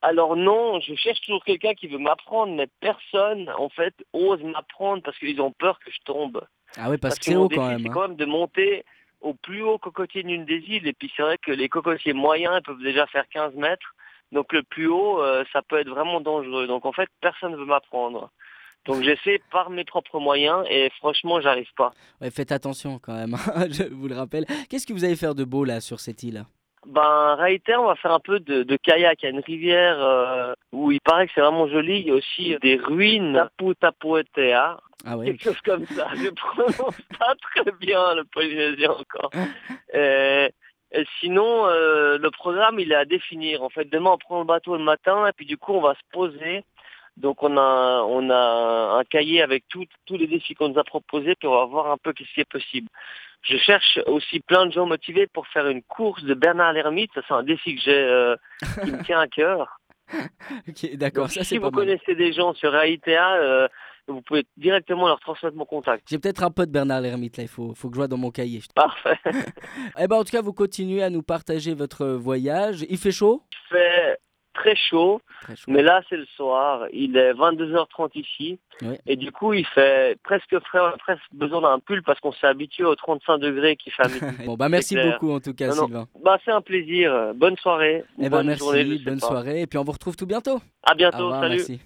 Alors non, je cherche toujours quelqu'un qui veut m'apprendre, mais personne, en fait, ose m'apprendre parce qu'ils ont peur que je tombe. Ah ouais, parce Parce que que c'est mon haut quand défi, même, c'est hein. quand même de monter au plus haut cocotier d'une des îles. Et puis c'est vrai que les cocotiers moyens, ils peuvent déjà faire 15 mètres. Donc le plus haut, ça peut être vraiment dangereux. Donc en fait, personne ne veut m'apprendre. Donc j'essaie par mes propres moyens et franchement, j'arrive pas. Ouais, faites attention quand même, hein, je vous le rappelle. Qu'est-ce que vous allez faire de beau là sur cette île? Ben, Raïter, on va faire un peu de kayak. Il y a une rivière où il paraît que c'est vraiment joli. Il y a aussi des ruines, Tapu Tapuetea, Ah ouais, quelque ok. chose comme ça. Je prononce pas très bien le polynésien encore. Euh, et sinon, le programme, il est à définir. En fait, demain, on prend le bateau le matin et puis du coup, on va se poser. Donc, on a un cahier avec tous les défis qu'on nous a proposés, puis on va voir un peu ce qui est possible. Je cherche aussi plein de gens motivés pour faire une course de Bernard l'Ermite. Ça, c'est un défi que qui me tient à cœur. Ok, d'accord, Donc, ça c'est si pas vous mal. connaissez des gens sur AITA, vous pouvez directement leur transmettre mon contact. J'ai peut-être un pote Bernard l'Ermite là, faut que je vois dans mon cahier. Parfait. Eh ben en tout cas, vous continuez à nous partager votre voyage. Il fait chaud? Il fait très chaud, Très chaud. mais là, c'est le soir. Il est 22h30 ici. Oui. Et du coup, il fait presque frais. On a presque besoin d'un pull parce qu'on s'est habitué aux 35 degrés qu'il fait à midi. Bon bah C'est merci clair. beaucoup en tout cas, Non, non. Sylvain. Bah, c'est un plaisir. Bonne soirée ou Eh ben bonne journée, je merci, sais bonne pas. soirée et puis on vous retrouve tout bientôt. À Au bientôt. revoir, Salut. merci.